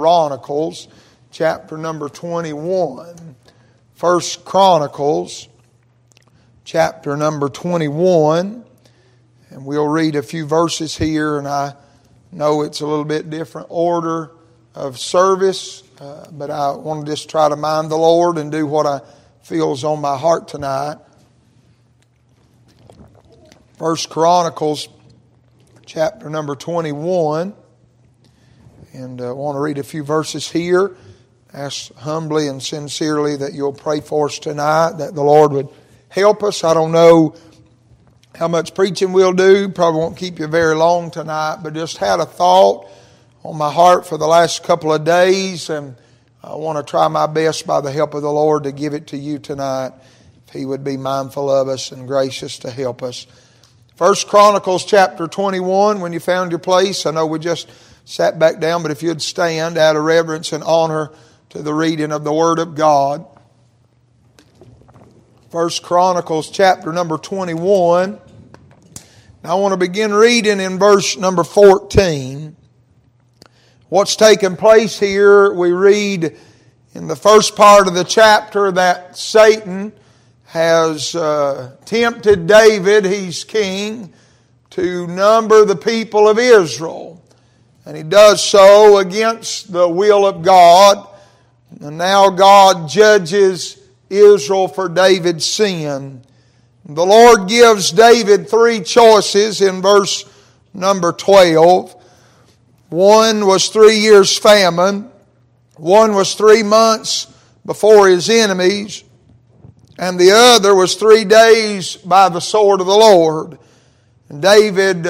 Chronicles, chapter number 21. 1 Chronicles, chapter number 21. And we'll read a few verses here, and I know it's a little bit different order of service, but I want to just try to mind the Lord and do what I feel is on my heart tonight. 1 Chronicles, chapter number 21. And I want to read a few verses here. Ask humbly and sincerely that you'll pray for us tonight, that the Lord would help us. I don't know how much preaching we'll do. Probably won't keep you very long tonight, but just had a thought on my heart for the last couple of days, and I want to try my best by the help of the Lord to give it to you tonight, if He would be mindful of us and gracious to help us. 1 Chronicles chapter 21, when you found your place, I know we just sat back down, but if you'd stand out of reverence and honor to the reading of the Word of God. 1 Chronicles chapter number 21. Now I want to begin reading in verse number 14. What's taken place here, we read in the first part of the chapter that Satan has tempted David, he's king, to number the people of Israel. And he does so against the will of God. And now God judges Israel for David's sin. The Lord gives David three choices in verse number 12. One was 3 years famine. One was 3 months before his enemies. And the other was 3 days by the sword of the Lord. And David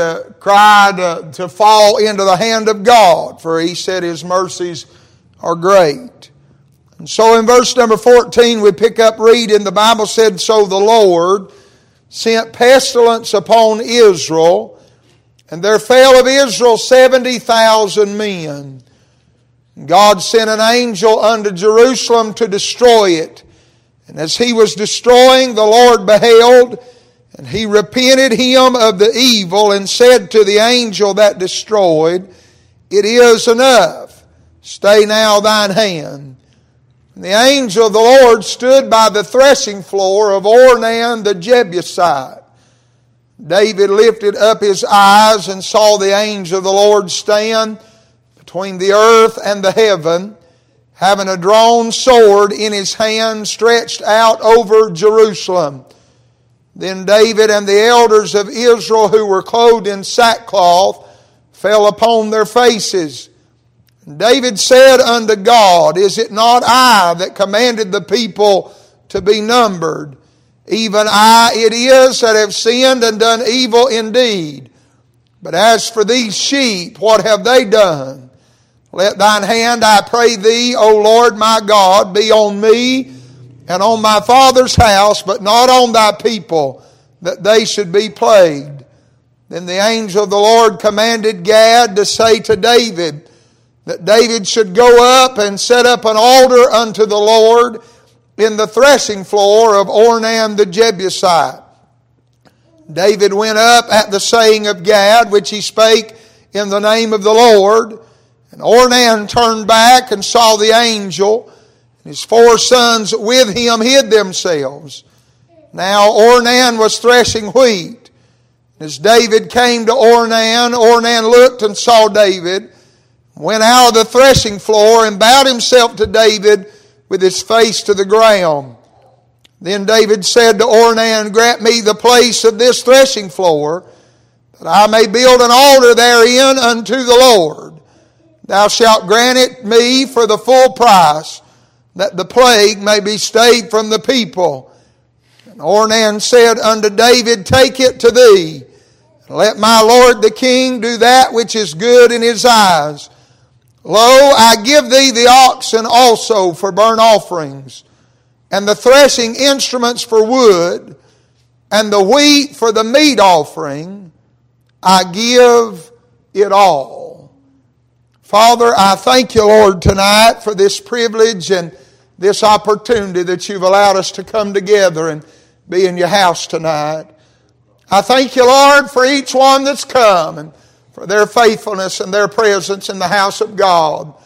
cried to fall into the hand of God, for he said his mercies are great. And so in verse number 14 we pick up reading, the Bible said, "So the Lord sent pestilence upon Israel, and there fell of Israel 70,000 men. God sent an angel unto Jerusalem to destroy it. And as he was destroying, the Lord beheld, and he repented him of the evil, and said to the angel that destroyed, It is enough. Stay now thine hand. And the angel of the Lord stood by the threshing floor of Ornan the Jebusite. David lifted up his eyes and saw the angel of the Lord stand between the earth and the heaven, having a drawn sword in his hand stretched out over Jerusalem. Then David and the elders of Israel, who were clothed in sackcloth, fell upon their faces. David said unto God, Is it not I that commanded the people to be numbered? Even I it is that have sinned and done evil indeed. But as for these sheep, what have they done? Let thine hand, I pray thee, O Lord my God, be on me and on my father's house, but not on thy people, that they should be plagued. Then the angel of the Lord commanded Gad to say to David, that David should go up and set up an altar unto the Lord in the threshing floor of Ornan the Jebusite. David went up at the saying of Gad, which he spake in the name of the Lord. And Ornan turned back and saw the angel, and his 4 sons with him hid themselves. Now Ornan was threshing wheat. As David came to Ornan, Ornan looked and saw David, went out of the threshing floor and bowed himself to David with his face to the ground. Then David said to Ornan, Grant me the place of this threshing floor, that I may build an altar therein unto the Lord. Thou shalt grant it me for the full price, that the plague may be stayed from the people. And Ornan said unto David, Take it to thee, and let my lord the king do that which is good in his eyes. Lo, I give thee the oxen also for burnt offerings, and the threshing instruments for wood, and the wheat for the meat offering. I give it all. Father, I thank you, Lord, tonight for this privilege and this opportunity that you've allowed us to come together and be in your house tonight. I thank you, Lord, for each one that's come and for their faithfulness and their presence in the house of God.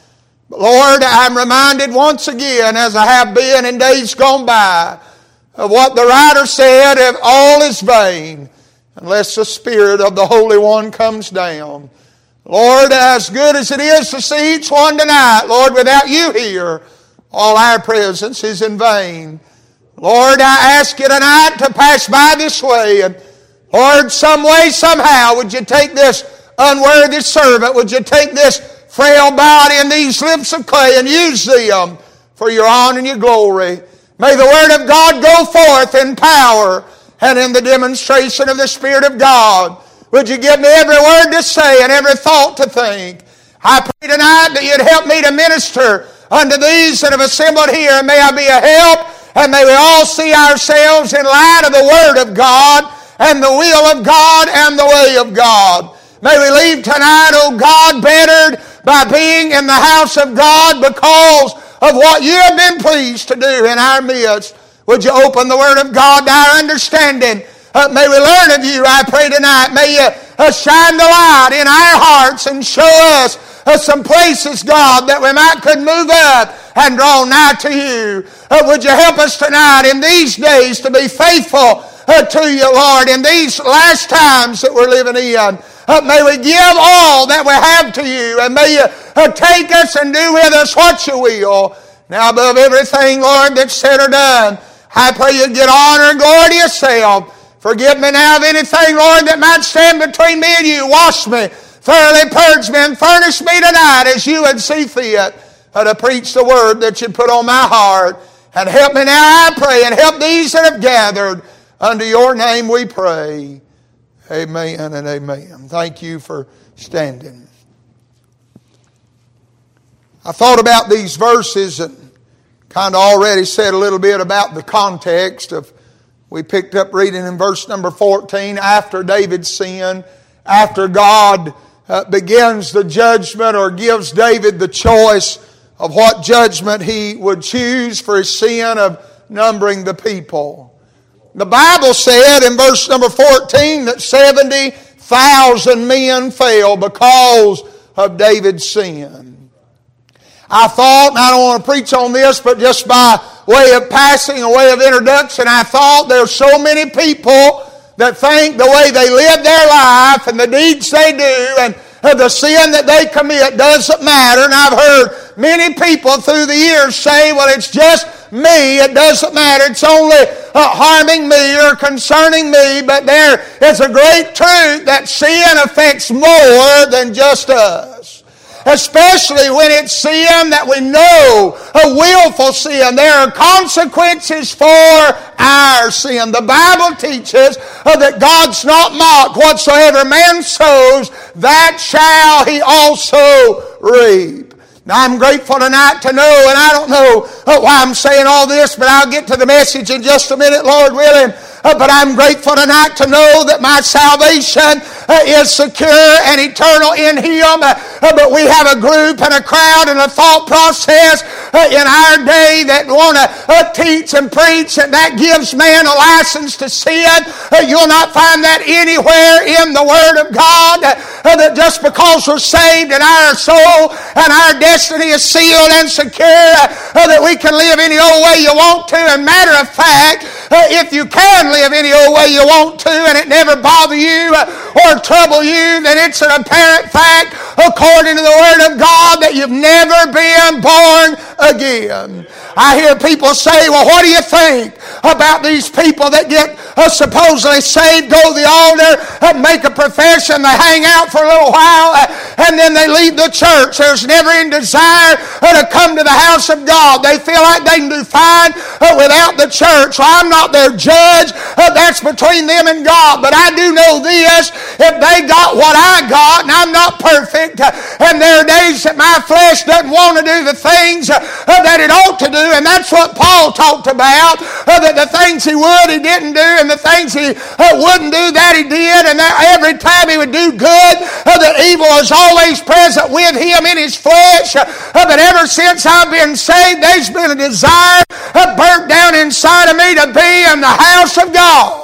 But Lord, I'm reminded once again, as I have been in days gone by, of what the writer said, if all is vain, unless the Spirit of the Holy One comes down. Lord, as good as it is to see each one tonight, Lord, without you here, all our presence is in vain. Lord, I ask you tonight to pass by this way. And Lord, some way, somehow, would you take this unworthy servant, would you take this frail body and these lips of clay and use them for your honor and your glory. May the Word of God go forth in power and in the demonstration of the Spirit of God. Would you give me every word to say and every thought to think? I pray tonight that you'd help me to minister unto these that have assembled here. May I be a help, and may we all see ourselves in light of the Word of God and the will of God and the way of God. May we leave tonight, O God, bettered by being in the house of God because of what you have been pleased to do in our midst. Would you open the Word of God to our understanding? May we learn of you, I pray tonight. May you shine the light in our hearts and show us some places, God, that we could move up and draw nigh to you. Would you help us tonight in these days to be faithful to you, Lord, in these last times that we're living in. May we give all that we have to you, and may you take us and do with us what you will. Now, above everything, Lord, that's said or done, I pray you get honor and glory to yourself. Forgive me now of anything, Lord, that might stand between me and you. Wash me, thoroughly purge me, and furnish me tonight as you would see fit to preach the word that you put on my heart. And help me now, I pray, and help these that have gathered. Under your name we pray. Amen and amen. Thank you for standing. I thought about these verses and kind of already said a little bit about the context of, we picked up reading in verse number 14, after David's sin, after God begins the judgment or gives David the choice of what judgment he would choose for his sin of numbering the people. The Bible said in verse number 14 that 70,000 men fell because of David's sin. I thought, and I don't want to preach on this, but just by way of passing, a way of introduction, I thought there's so many people that think the way they live their life and the deeds they do and the sin that they commit doesn't matter. And I've heard many people through the years say, well, it's just me, it doesn't matter, it's only harming me or concerning me. But there is a great truth that sin affects more than just us. Especially when it's sin that we know, a willful sin. There are consequences for our sin. The Bible teaches that God's not mocked. Whatsoever man sows, that shall he also reap. Now, I'm grateful tonight to know, and I don't know why I'm saying all this, but I'll get to the message in just a minute, Lord willing. But I'm grateful tonight to know that my salvation is secure and eternal in Him. But we have a group and a crowd and a thought process in our day that want to teach and preach, and that gives man a license to sin. You'll not find that anywhere in the Word of God. That just because we're saved and our soul and our destiny is sealed and secure, that we can live any old way you want to. And matter of fact, if you can live any old way you want to and it never bother you or trouble you, then it's an apparent fact according to the Word of God that you've never been born again. I hear people say, well, what do you think about these people that get supposedly saved, go to the altar, make a profession, they hang out for a little while, and then they leave the church. There's never any desire to come to the house of God. They feel like they can do fine without the church. Well, I'm not their judge. That's between them and God. But I do know this, if they got what I got, and I'm not perfect, and there are days that my flesh doesn't want to do the things that it ought to do, and that's what Paul talked about, that the things he would, he didn't do, and the things he wouldn't do, that he did, and that every time he would do good, that evil is always present with him in his flesh. But ever since I've been saved, there's been a desire burnt down inside of me to be in the house of God.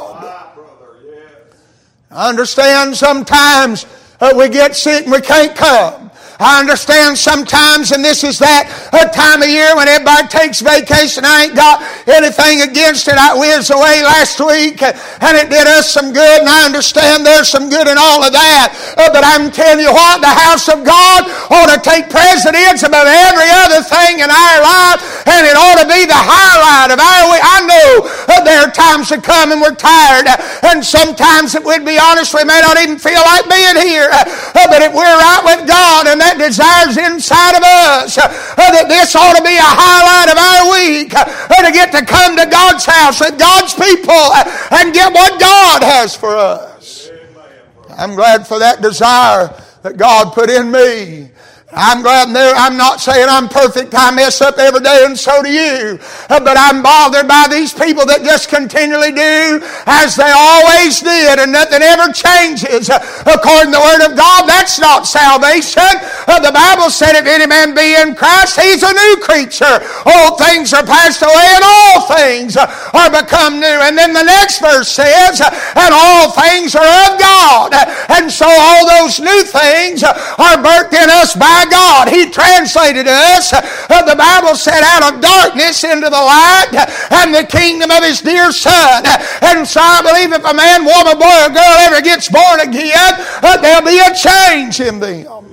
I understand sometimes we get sick and we can't come. I understand sometimes, and this is that time of year when everybody takes vacation. I ain't got anything against it. I was away last week, and it did us some good, and I understand there's some good in all of that. But I'm telling you what, the house of God ought to take precedence above every other thing in our life, and it ought to be the highlight of our week. I know there are times that come and we're tired, and sometimes, if we'd be honest, we may not even feel like being here. But if we're right with God and that desire's inside of us, that this ought to be a highlight of our week, to get to come to God's house with God's people and get what God has for us. I'm glad for that desire that God put in me. I'm glad I'm not saying I'm perfect. I mess up every day, and so do you. But I'm bothered by these people that just continually do as they always did, and nothing ever changes. According to the Word of God, that's not salvation. The Bible said, if any man be in Christ, he's a new creature. Old things are passed away, and all things are become new. And then the next verse says, and all things are of God. And so all those new things are birthed in us by God. He translated us, the Bible said, out of darkness into the light and the kingdom of His dear Son. And so I believe if a man, woman, boy, or girl ever gets born again, there'll be a change in them.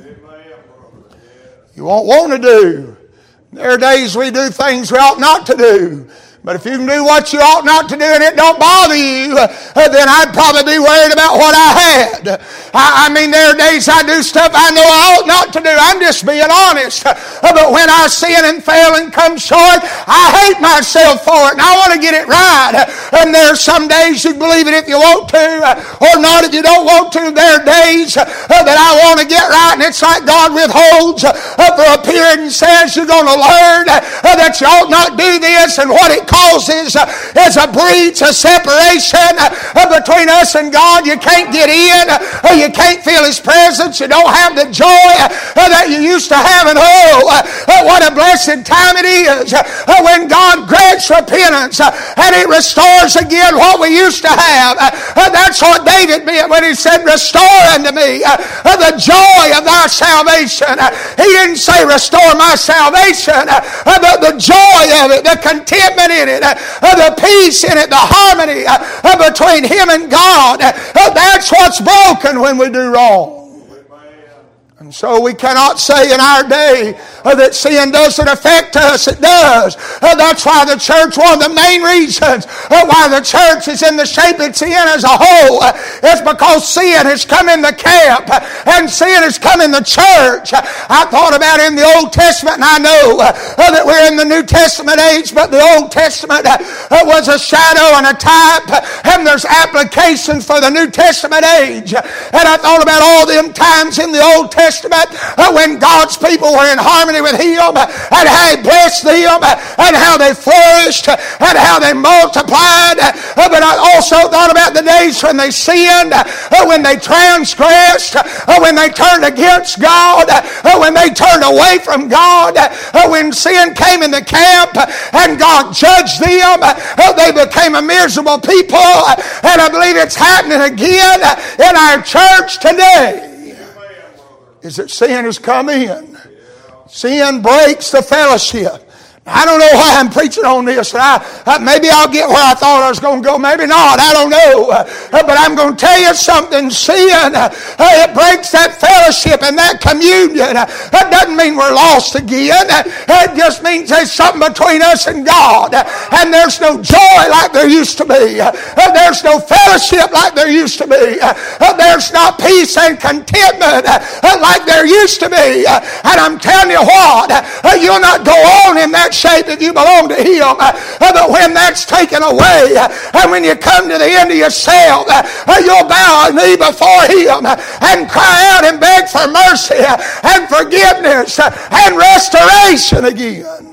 You won't want to do. There are days we do things we ought not to do. But if you can do what you ought not to do and it don't bother you, then I'd probably be worried about what I had. I mean, there are days I do stuff I know I ought not to do. I'm just being honest. But when I sin and fail and come short, I hate myself for it, and I want to get it right. And there are some days you believe it if you want to, or not if you don't want to. There are days that I want to get right, and it's like God withholds for a period and says you're going to learn that you ought not do this, and what it causes is a breach, a separation between us and God. You can't get in. You can't feel His presence. You don't have the joy that you used to have. And what a blessed time it is when God grants repentance and He restores again what we used to have. That's what David meant when he said, restore unto me the joy of thy salvation. He didn't say restore my salvation, but the joy of it, the contentment in it, the peace in it, the harmony between Him and God. That's what's broken when we do wrong. And so we cannot say in our day that sin doesn't affect us. It does. That's why the church, one of the main reasons why the church is in the shape it's in as a whole, is because sin has come in the camp and sin has come in the church. I thought about in the Old Testament, and I know that we're in the New Testament age, but the Old Testament was a shadow and a type, and there's applications for the New Testament age. And I thought about all them times in the Old Testament when God's people were in harmony with Him, and how He blessed them, and how they flourished, and how they multiplied. But I also thought about the days when they sinned, when they transgressed, when they turned against God, when they turned away from God, when sin came in the camp and God judged them. They became a miserable people, and I believe it's happening again in our church today. Is that sin has come in. Sin breaks the fellowship. I don't know why I'm preaching on this. Maybe I'll get where I thought I was going to go. Maybe not. I don't know. But I'm going to tell you something. Sin, it breaks that fellowship and that communion. That doesn't mean we're lost again. It just means there's something between us and God. And there's no joy like there used to be. There's no fellowship like there used to be. There's not peace and contentment like there used to be. And I'm telling you what, you'll not go on in that shape if you belong to Him. But when that's taken away, and when you come to the end of yourself, you'll bow a knee before Him and cry out and beg for mercy and forgiveness and restoration again.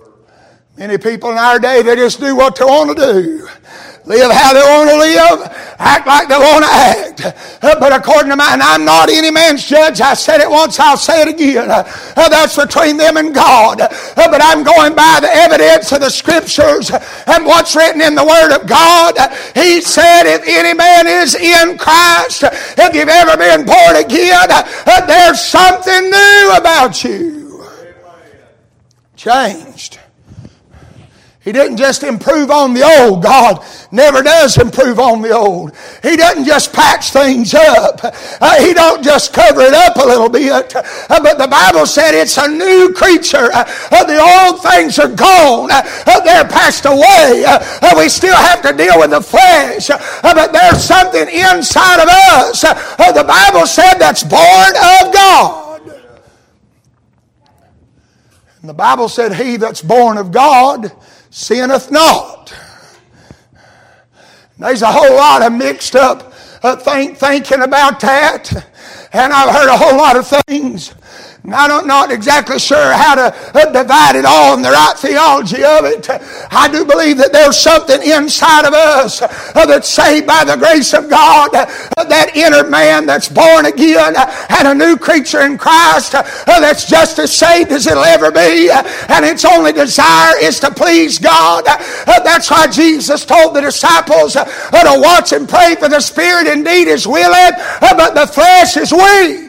Many people in our day, they just do what they want to do. Live how they want to live. act like they want to act. But according to and I'm not any man's judge. I said it once, I'll say it again. That's between them and God. But I'm going by the evidence of the Scriptures and what's written in the Word of God. He said, if any man is in Christ, if you've ever been born again, there's something new about you. Changed. He didn't just improve on the old. God never does improve on the old. He doesn't just patch things up. He don't just cover it up a little bit. But the Bible said it's a new creature. The old things are gone. They're passed away. We still have to deal with the flesh. But there's something inside of us. The Bible said that's born of God. And the Bible said he that's born of God sinneth not. There's a whole lot of mixed up thinking about that. And I've heard a whole lot of things. I'm not exactly sure how to divide it all in the right theology of it. I do believe that there's something inside of us that's saved by the grace of God. That inner man that's born again and a new creature in Christ that's just as saved as it'll ever be. And its only desire is to please God. That's why Jesus told the disciples to watch and pray, for the Spirit indeed is willing, but the flesh is weak.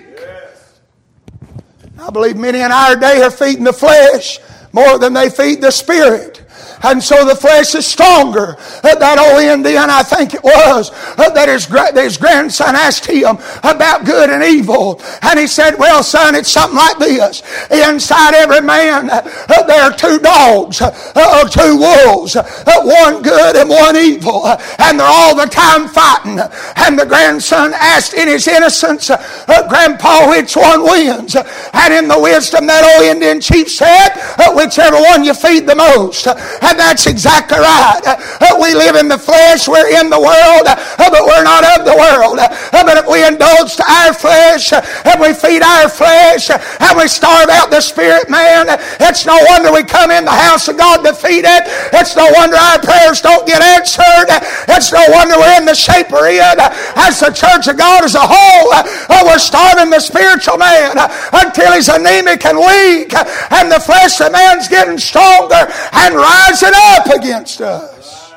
I believe many in our day are feeding the flesh more than they feed the Spirit. And so the flesh is stronger. That old Indian, I think it was, that his grandson asked him about good and evil. And he said, well, son, it's something like this. Inside every man, there are two dogs, or two wolves, one good and one evil. And they're all the time fighting. And the grandson asked in his innocence, Grandpa, which one wins? And in the wisdom, that old Indian chief said, whichever one you feed the most. And that's exactly right. We live in the flesh, we're in the world, but we're not of the world. But if we indulge to our flesh, and we feed our flesh, and we starve out the spirit man, it's no wonder we come in the house of God defeated. It's no wonder our prayers don't get answered. It's no wonder we're in the shape we're in. As the church of God as a whole, we're starving the spiritual man until he's anemic and weak, and the flesh of man's getting stronger and rising up against us.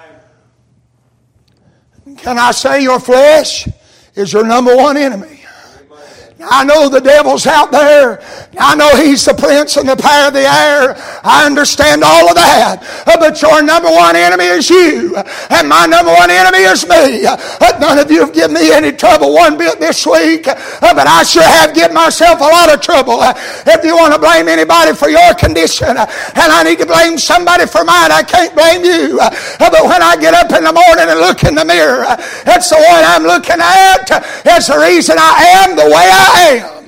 Can I say your flesh is your number one enemy? I know the devil's out there. I know he's the prince and the power of the air. I understand all of that. But your number one enemy is you. And my number one enemy is me. None of you have given me any trouble one bit this week. But I sure have given myself a lot of trouble. If you want to blame anybody for your condition, and I need to blame somebody for mine, I can't blame you. But when I get up in the morning and look in the mirror, it's the one I'm looking at. It's the reason I am the way I am.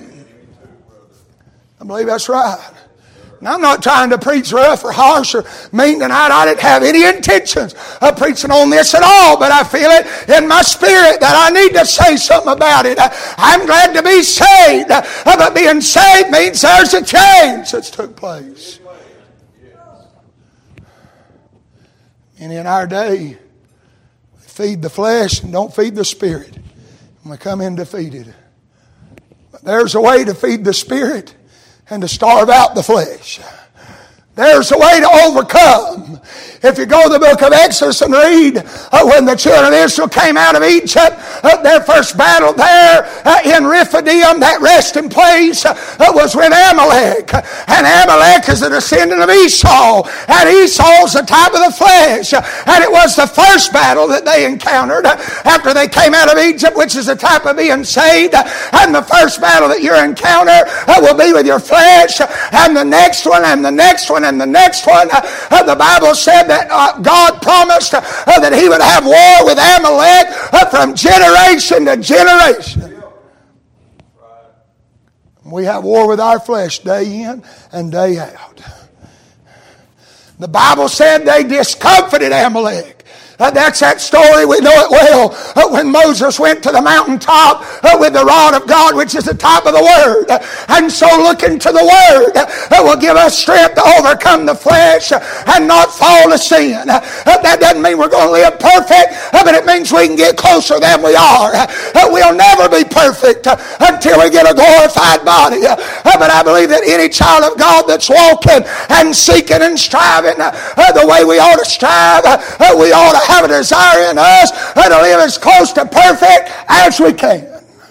I believe that's right. Now, I'm not trying to preach rough or harsh or mean tonight. I didn't have any intentions of preaching on this at all, but I feel it in my spirit that I need to say something about it. I'm glad to be saved, but being saved means there's a change that's took place. And in our day, we feed the flesh and don't feed the spirit, and we come in defeated. There's a way to feed the Spirit and to starve out the flesh. There's a way to overcome. If you go to the book of Exodus and read when the children of Israel came out of Egypt, their first battle there in Rephidim, that resting place, was with Amalek. And Amalek is a descendant of Esau. And Esau's the type of the flesh. And it was the first battle that they encountered after they came out of Egypt, which is the type of being saved. And the first battle that you encounter will be with your flesh. And the next one, and the next one, and the next one. The Bible said that God promised that he would have war with Amalek from generation to generation. We have war with our flesh day in and day out. The Bible said they discomfited Amalek. That's that story, we know it well. When Moses went to the mountaintop with the rod of God, which is the top of the Word. And so looking to the Word will give us strength to overcome the flesh and not fall to sin. That doesn't mean we're going to live perfect, but it means we can get closer than we are. We'll never be perfect until we get a glorified body. But I believe that any child of God that's walking and seeking and striving the way we ought to strive, we ought to have a desire in us to live as close to perfect as we can.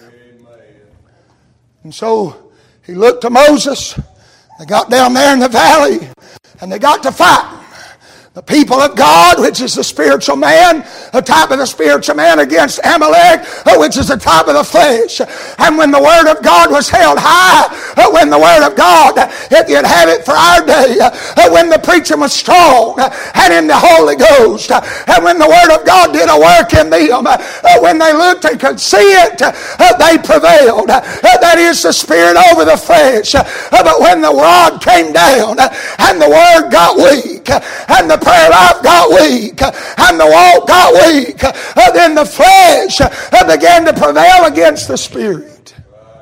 And so he looked to Moses. They got down there in the valley and they got to fighting. The people of God, which is the spiritual man, the type of the spiritual man against Amalek, which is the type of the flesh. And when the Word of God was held high, when the Word of God, if you'd have it for our day, when the preaching was strong and in the Holy Ghost, and when the Word of God did a work in them, when they looked and could see it, they prevailed. That is the Spirit over the flesh. But when the rod came down and the Word got weak, and the prayer life got weak, and the walk got weak, then the flesh began to prevail against the Spirit.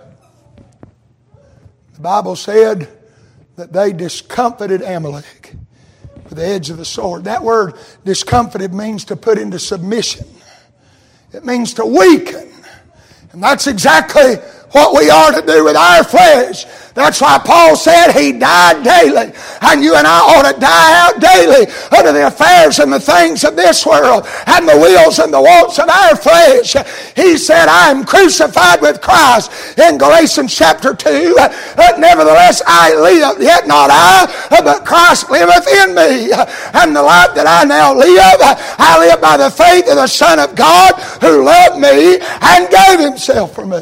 The Bible said that they discomfited Amalek with the edge of the sword. That word discomfited means to put into submission. It means to weaken. And that's exactly what we are to do with our flesh. That's why Paul said he died daily. And you and I ought to die out daily unto the affairs and the things of this world and the wills and the wants of our flesh. He said, I am crucified with Christ in Galatians chapter 2. Nevertheless I live, yet not I, but Christ liveth in me. And the life that I now live, I live by the faith of the Son of God who loved me and gave himself for me.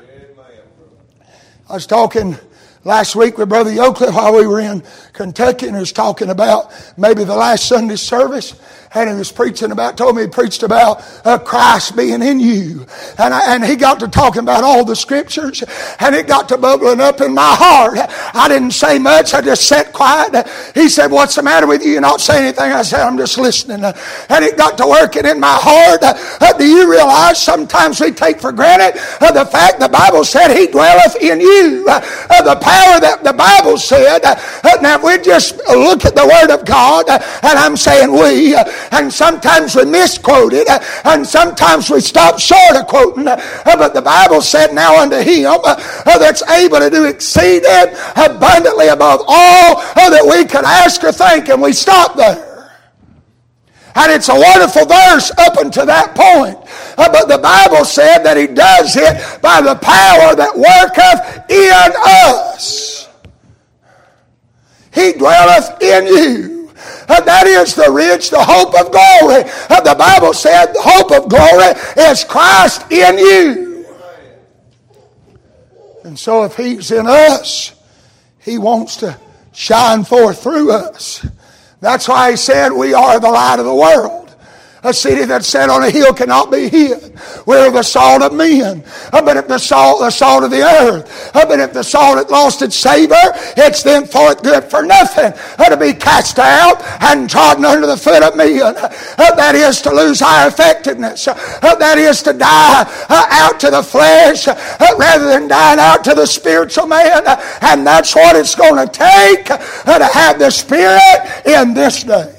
I was talking last week with Brother Yoakley while we were in Kentucky, and he was talking about maybe the last Sunday service. And he was preaching about, told me he preached about Christ being in you. And he got to talking about all the scriptures, and it got to bubbling up in my heart. I didn't say much. I just sat quiet. He said, what's the matter with you? You're not saying anything. I said, I'm just listening. And it got to working in my heart. Do you realize sometimes we take for granted the fact the Bible said he dwelleth in you? The power that the Bible said. Now if we just look at the Word of God, and I'm saying we, and sometimes we misquote it, and sometimes we stop short of quoting, but the Bible said, now unto him that's able to do exceeding abundantly above all that we could ask or think, and we stop there. And it's a wonderful verse up until that point. But the Bible said that he does it by the power that worketh in us. He dwelleth in you. That is the rich, the hope of glory. The Bible said the hope of glory is Christ in you. And so if he's in us, he wants to shine forth through us. That's why he said we are the light of the world. A city that's set on a hill cannot be hid. We're the salt of men. But if the salt of the earth. But if the salt had lost its savor, it's then forth good for nothing. To be cast out and trodden under the foot of men. That is to lose our effectiveness. That is to die out to the flesh rather than dying out to the spiritual man. And that's what it's going to take to have the Spirit in this day.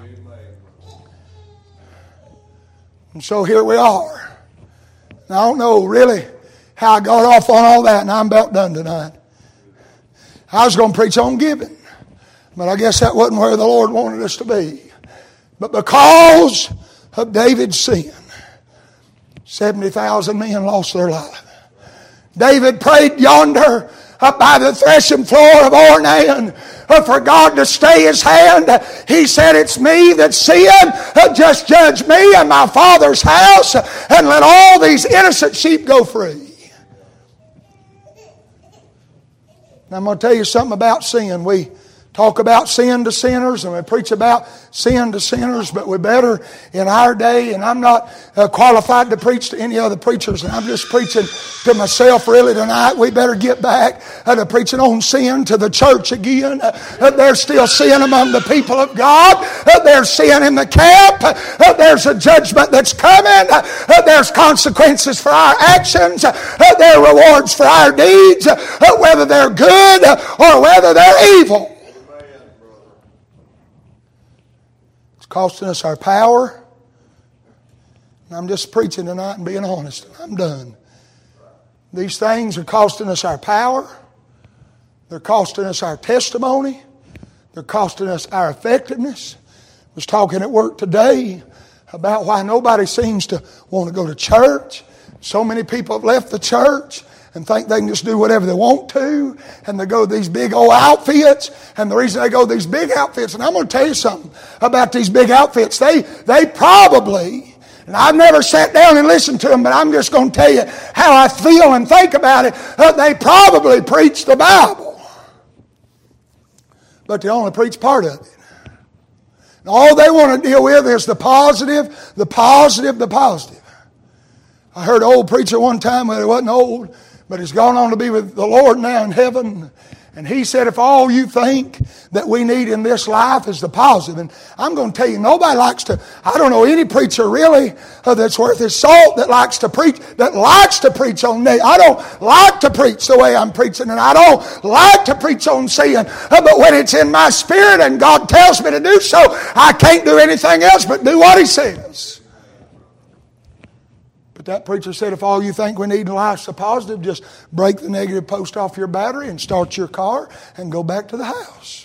And so here we are. Now, I don't know really how I got off on all that, and I'm about done tonight. I was going to preach on giving, but I guess that wasn't where the Lord wanted us to be. But because of David's sin, 70,000 men lost their life. David prayed yonder up by the threshing floor of Ornan for God to stay his hand. He said, it's me that sinned. Just judge me and my father's house and let all these innocent sheep go free. Now I'm going to tell you something about sin. We talk about sin to sinners and we preach about sin to sinners, but we better in our day, and I'm not qualified to preach to any other preachers, and I'm just preaching to myself really tonight. We better get back to preaching on sin to the church again. There's still sin among the people of God. There's sin in the camp. There's a judgment that's coming. There's consequences for our actions. There are rewards for our deeds, whether they're good or whether they're evil. Costing us our power. And I'm just preaching tonight and being honest. I'm done. These things are costing us our power. They're costing us our testimony. They're costing us our effectiveness. I was talking at work today about why nobody seems to want to go to church. So many people have left the church and think they can just do whatever they want to, and they go to these big old outfits, and the reason they go to these big outfits, and I'm going to tell you something about these big outfits, they probably, and I've never sat down and listened to them, but I'm just going to tell you how I feel and think about it, they probably preach the Bible, but they only preach part of it. And all they want to deal with is the positive, the positive, the positive. I heard an old preacher one time, well, he wasn't old, but he's gone on to be with the Lord now in heaven. And he said, if all you think that we need in this life is the positive, and I'm going to tell you, nobody likes to, I don't know any preacher really that's worth his salt that likes to preach on me. I don't like to preach the way I'm preaching, and I don't like to preach on sin. But when it's in my spirit and God tells me to do so, I can't do anything else but do what He says. That preacher said, if all you think we need in life is the positive, just break the negative post off your battery and start your car and go back to the house.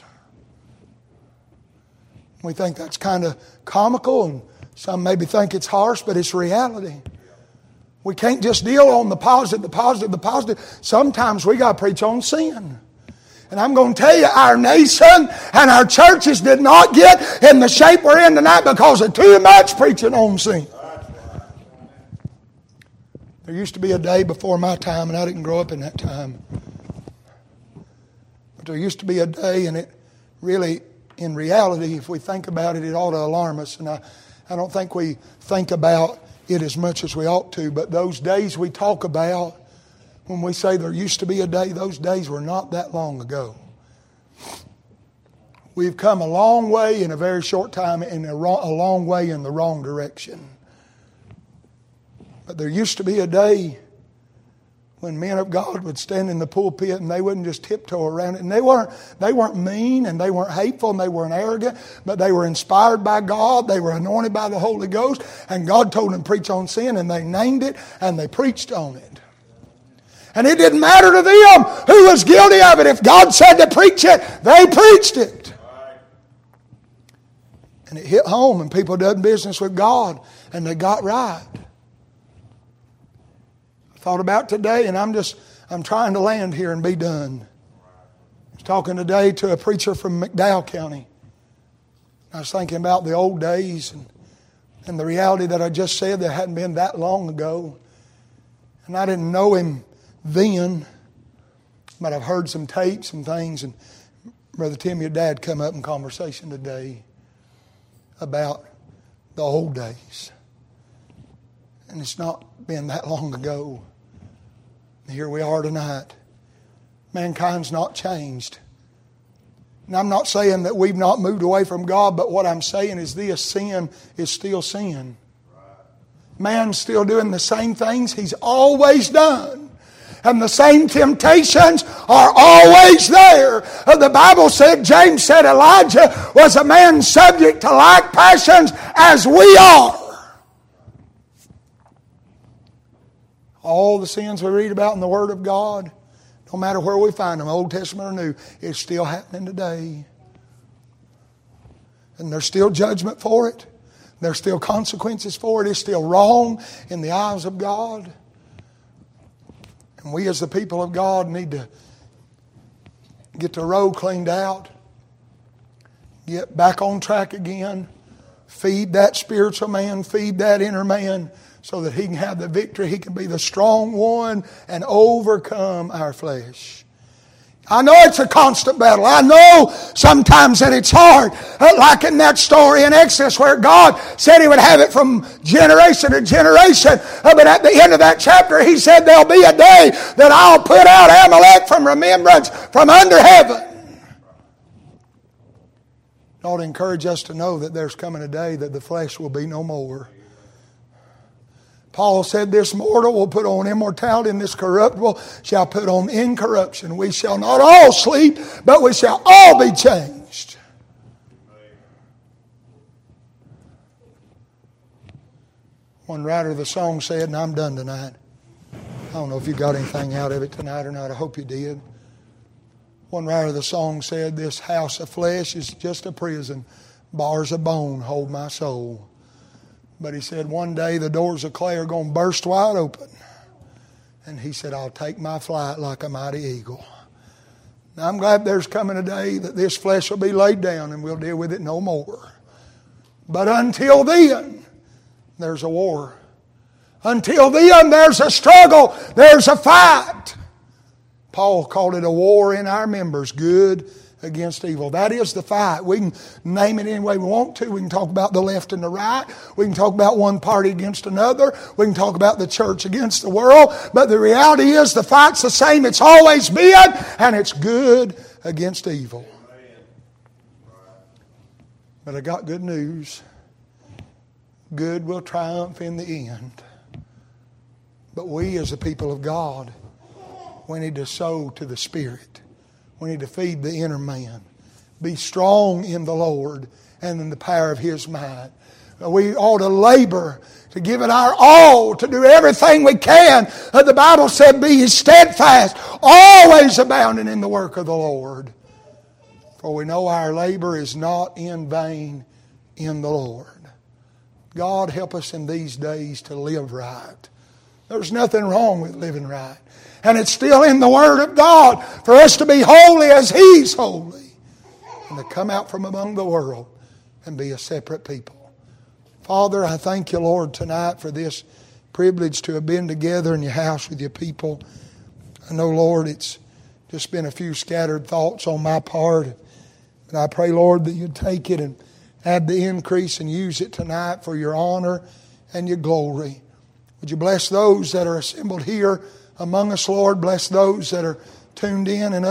We think that's kind of comical, and some maybe think it's harsh, but it's reality. We can't just deal on the positive, the positive, the positive. Sometimes we got to preach on sin. And I'm going to tell you, our nation and our churches did not get in the shape we're in tonight because of too much preaching on sin. There used to be a day before my time, and I didn't grow up in that time. But there used to be a day, and it really, in reality, if we think about it, it ought to alarm us. And I don't think we think about it as much as we ought to. But those days we talk about, when we say there used to be a day, those days were not that long ago. We've come a long way in a very short time, and a long way in the wrong direction. But there used to be a day when men of God would stand in the pulpit and they wouldn't just tiptoe around it. And they weren't mean, and they weren't hateful, and they weren't arrogant, but they were inspired by God. They were anointed by the Holy Ghost, and God told them to preach on sin, and they named it and they preached on it. And it didn't matter to them who was guilty of it. If God said to preach it, they preached it. And it hit home, and people done business with God, and they got right. Thought about today, and I'm trying to land here and be done. I was talking today to a preacher from McDowell County. I was thinking about the old days and the reality that I just said that hadn't been that long ago. And I didn't know him then, but I've heard some tapes and things. And Brother Tim, your dad, come up in conversation today about the old days. And it's not been that long ago. Here we are tonight. Mankind's not changed. And I'm not saying that we've not moved away from God, but what I'm saying is this: sin is still sin. Man's still doing the same things he's always done. And the same temptations are always there. The Bible said, James said, Elijah was a man subject to like passions as we are. All the sins we read about in the Word of God, no matter where we find them, Old Testament or New, it's still happening today. And there's still judgment for it. There's still consequences for it. It's still wrong in the eyes of God. And we as the people of God need to get the road cleaned out, get back on track again, feed that spiritual man, feed that inner man, so that he can have the victory. He can be the strong one and overcome our flesh. I know it's a constant battle. I know sometimes that it's hard. Like in that story in Exodus where God said He would have it from generation to generation. But at the end of that chapter He said there'll be a day that I'll put out Amalek from remembrance from under heaven. It ought to encourage us to know that there's coming a day that the flesh will be no more. Paul said, this mortal will put on immortality, and this corruptible shall put on incorruption. We shall not all sleep, but we shall all be changed. One writer of the song said, and I'm done tonight. I don't know if you got anything out of it tonight or not. I hope you did. One writer of the song said, this house of flesh is just a prison. Bars of bone hold my soul. But he said, one day the doors of clay are going to burst wide open. And he said, I'll take my flight like a mighty eagle. Now, I'm glad there's coming a day that this flesh will be laid down and we'll deal with it no more. But until then, there's a war. Until then, there's a struggle. There's a fight. Paul called it a war in our members, good against evil. That is the fight. We can name it any way we want to. We can talk about the left and the right. We can talk about one party against another. We can talk about the church against the world. But the reality is the fight's the same. It's always been, and it's good against evil. But I got good news. Good will triumph in the end. But we as the people of God, we need to sow to the Spirit. We need to feed the inner man. Be strong in the Lord and in the power of His might. We ought to labor to give it our all, to do everything we can. The Bible said, be ye steadfast, always abounding in the work of the Lord. For we know our labor is not in vain in the Lord. God help us in these days to live right. There's nothing wrong with living right. And it's still in the Word of God for us to be holy as He's holy. And to come out from among the world and be a separate people. Father, I thank You, Lord, tonight for this privilege to have been together in Your house with Your people. I know, Lord, it's just been a few scattered thoughts on my part. But I pray, Lord, that You'd take it and add the increase and use it tonight for Your honor and Your glory. Would You bless those that are assembled here among us, Lord. Bless those that are tuned in and